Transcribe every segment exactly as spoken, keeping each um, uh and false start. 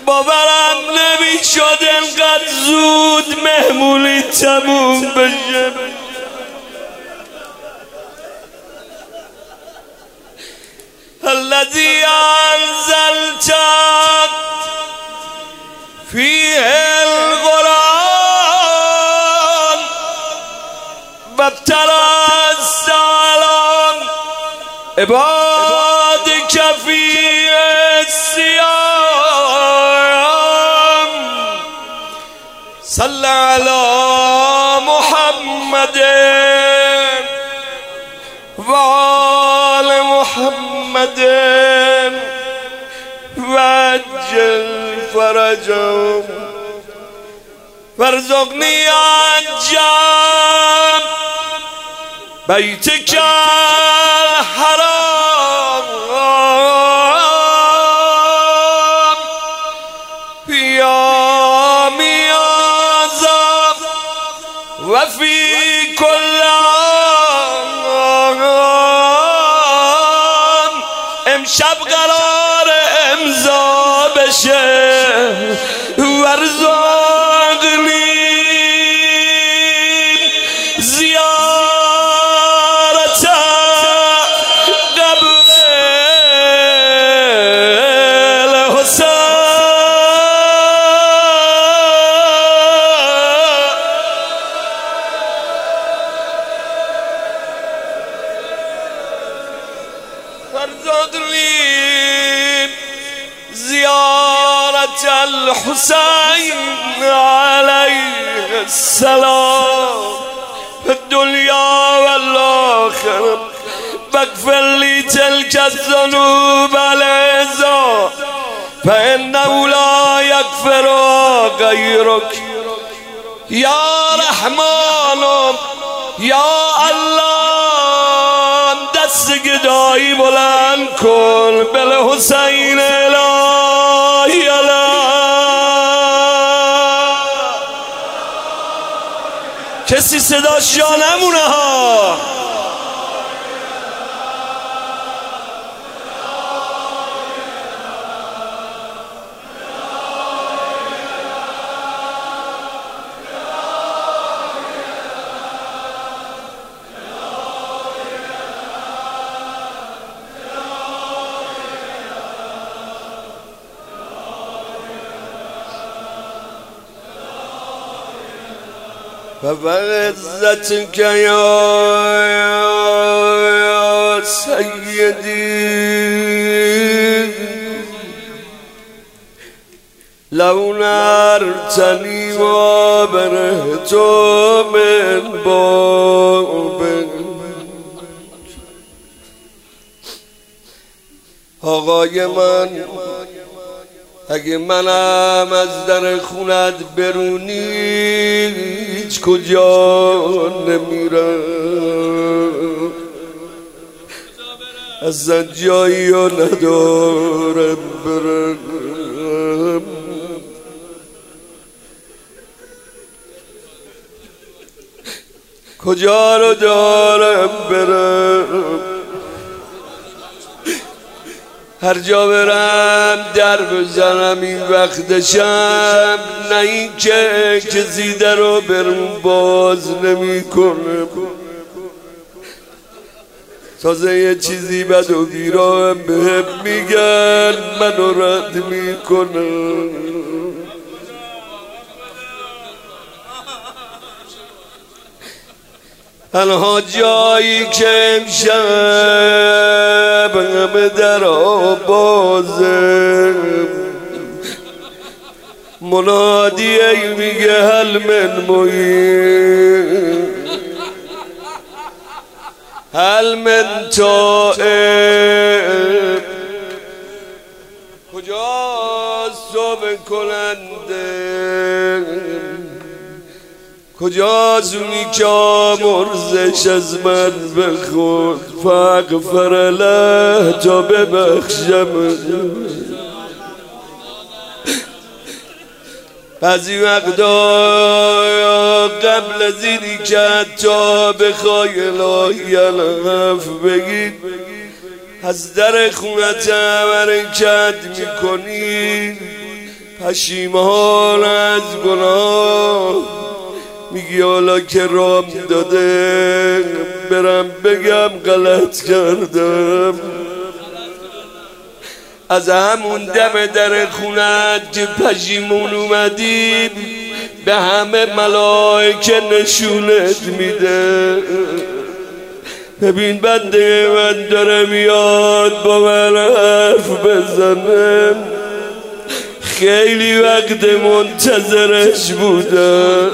باورم نمیشد انقدر زود مهمونی تموم بشه. الذي انزلت فيه القرآن وابتلى السلام عبادك فيه الصيام صل على محمد وآل محمد وعجل فرجهم وارزقني عجل بيتك الحرام يوم هذا وفي كل عام. امشب قرار امضا بشه وارزقنی زیارت قبر الحسین. وارزقنی زيارة الحسين عليه السلام في الدنيا والآخرة واغفر لي تلك الذنوب العظام فإنه لا يغفر غيرك يا رحمن يا الله. دست گدایی بلند کن بالحسین الهی الله. کسی صداش جا نمونه ها. فبعزتك يا سيدي لو نارتني وبرهت من بابك. آقای من اگه منم از در خونت برونی هیچ کجا نمیرم، ازت جایی ها ندارم برم. کجا رو دارم برم؟ هر جا برم در بزنم این وقت شب، نه این که کسی در رو برم باز نمی کنم. تازه یه چیزی بد و بیرام بهم میگن منو رد میکنم. تنها جایی که امشب همه در آبازه منادی ای میگه هل من محیط هل من تائب. کجاست توبه کننده؟ کجاست اونی که آمرزش از من بخود فاغفر له تا ببخشم؟ بعضی وقتا قبل از اینی که حتی بخوای الهی العفو بگید از در خونت حرکت میکنی، پشیمان از گناه، میگی حالا که رام داده برم بگم غلط کردم. از همون دم در خونت که پشیمون اومدی به همه ملائکه نشونت میده. ببین بنده من داره میاد با من حرف بزنه، خیلی وقت منتظرش بودم،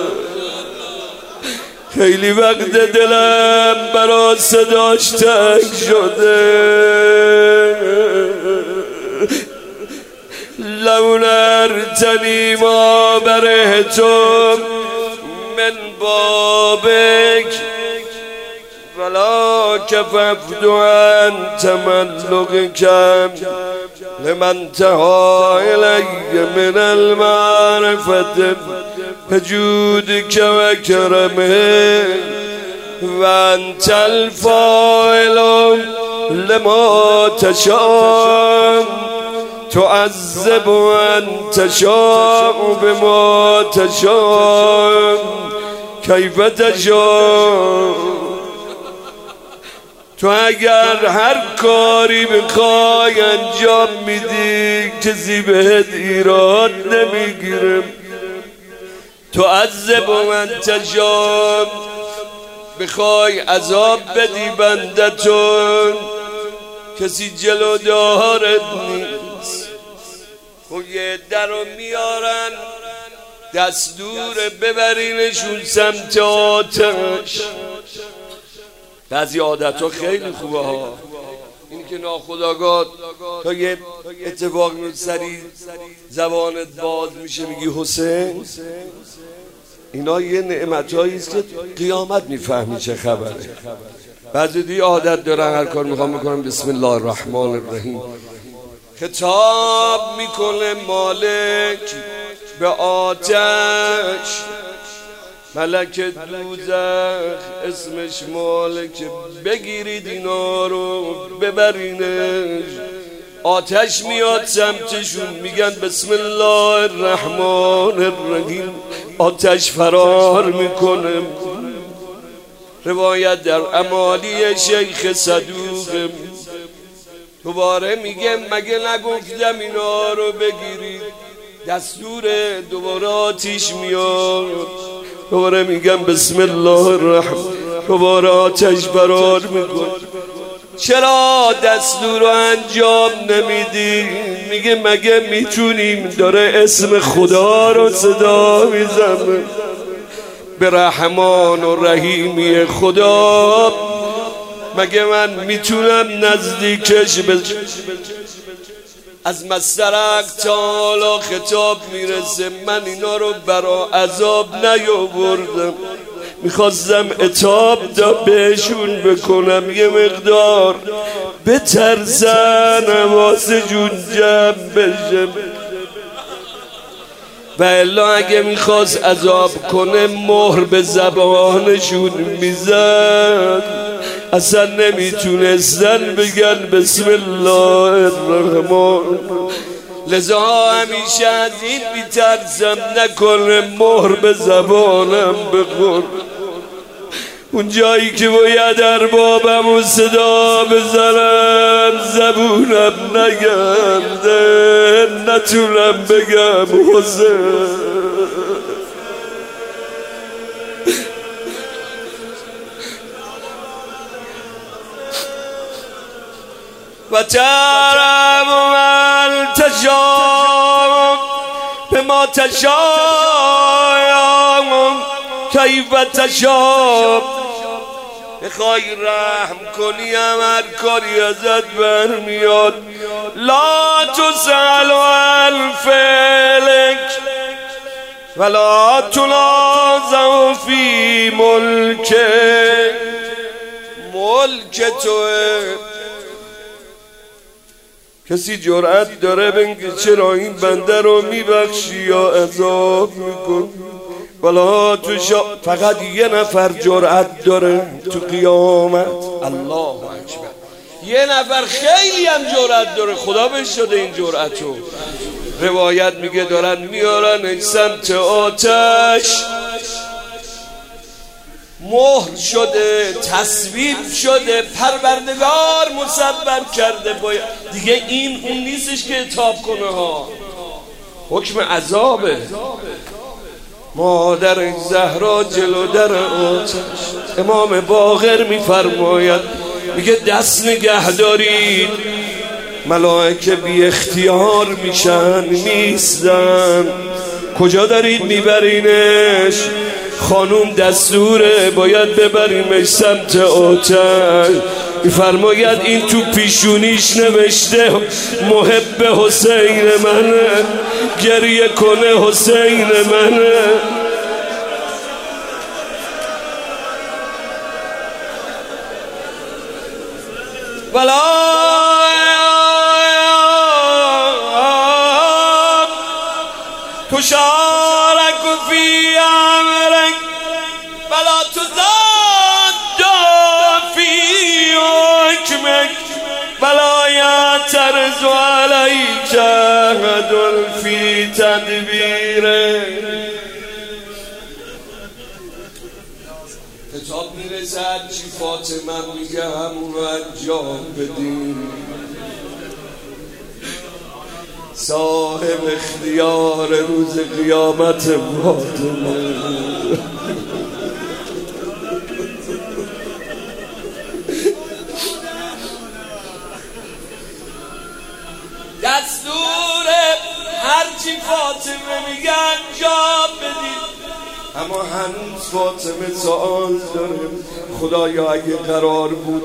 خیلی وقت دلم برا صداش تنگ شده. لو نرتنی ما برهتم من بابک ولا کففت عن تملقکم لمن تها الی من المعرفة بجودك و کرمه و انت الفاعل لما تشاء تعذب من تشاء بما تشاء کیف تشاء. تو اگر هر کاری بخوای انجام میدی کسی بهت ایراد نمیگیره. تعذب من تشاء، بخوای عذاب بدی بندتون کسی جلو دارت نیست. خب یه در رو میارن دستور ببرینشون سمت آتش. بعضی عادت ها خیلی خوبه ها، اینی که ناخودآگاه تا یه اتفاق سری زبانت باز میشه میگی حسین. اینا یه نعمت هاییست که قیامت میفهمی چه خبره. بعضی دیگه عادت دارن هر کار میخوام بکنم بسم الله الرحمن الرحیم. خطاب میکنه مالک به آتش، ملک دوزخ اسمش مالک، بگیرید اینا رو ببرینش. آتش میاد سمتشون، میگن بسم الله الرحمن الرحیم، آتش فرار میکنه. روایت در امالی شیخ صدوق دوباره میگه مگه نگفتم اینا رو بگیرید؟ دستور دوباره آتش میاد، دوباره میگم بسم الله الرحمن، دوباره آتش فرار میکن. چرا دستور رو انجام نمیدی؟ میگه مگه میتونیم؟ داره اسم خدا رو صدا میزنه، به رحمان و رحیمی خدا. مگه من میتونم نزدیکش بشم؟ از مسترق تا حالا خطاب میرسه من اینا رو برا عذاب نیاوردم، میخواستم عتاب دا بهشون بکنم، یه مقدار بترسن حواس جون جمع بشم. و الا اگه میخواست عذاب کنه مهر به زبانشون میزد، اصلا نمیتونستن بگن بسم الله الرحمن. لذا همیشه از این میترسم نکنه مهر به زبانم بخور. اون جایی که باید اربابم و صدا بزنم زبونم نگرده، نتونم بگم حسین. و ترم من تشاء بما تشاء کیف تشاء. بخوای رحم کنی هم هر کاری ازت برمیاد. لا تسأل عن فعلک ولا تنازع فی ملک. ملک توه، کسی جرأت داره بگه چرا این بنده رو میبخشی یا عذاب میکن؟ ولا تو شا... فقط یه نفر جرأت داره تو قیامت. الله اکبر. یه نفر خیلی هم جرأت داره، خدا بهش شده این جرأتو. روایت میگه دارن میارن این سمت آتش، مهر شده، تصویب شده، پروردگار مصور کرده. باید دیگه این اون نیستش که اتاب کنه ها، حکم عذابه. مادر زهرا جلو در آتش، امام باقر میفرماید میگه دست نگه دارید، ملائکه بی اختیار میشن میستن. کجا دارید میبرینش؟ خانوم دستوره باید ببریمش سمت آتش. میفرماید این تو پیشونیش نوشته محب حسین منه، گریه کنه حسین منه. بلا تشارك في أمرك فلا تزاد في حكمك فلا يعترض عليك أحد في تدبيرك. کتاب میرسد چی فاطمه میگه همون رو انجام بدیم. صاحب اختیار روز قیامت فاطمه. دستور هرچی فاطمه میگه انجام بدید. اما هنوز فاطمه سوال داره، خدایا اگه قرار بود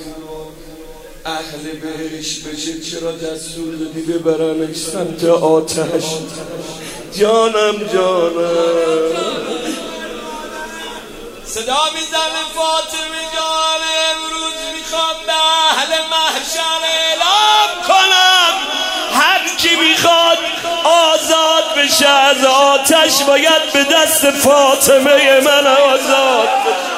اهل بهش بشه چرا دستور دادی ببرنش سمت آتش؟ جانم جانم صدا میزنه فاطمه جان، امروز میخوام به اهل محشر اعلام کنم هر کی میخواد آزاد بشه از آتش باید به دست فاطمه من آزاد بشه.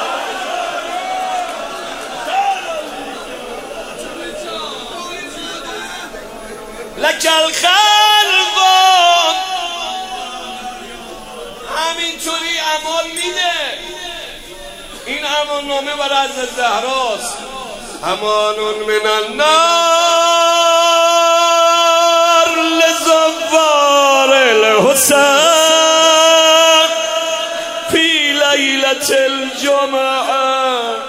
لک الخلق همینطوری امان میده. این امان نامه بر حضرت زهراست. امان من النار لزوار الحسین فی لیلة الجمعه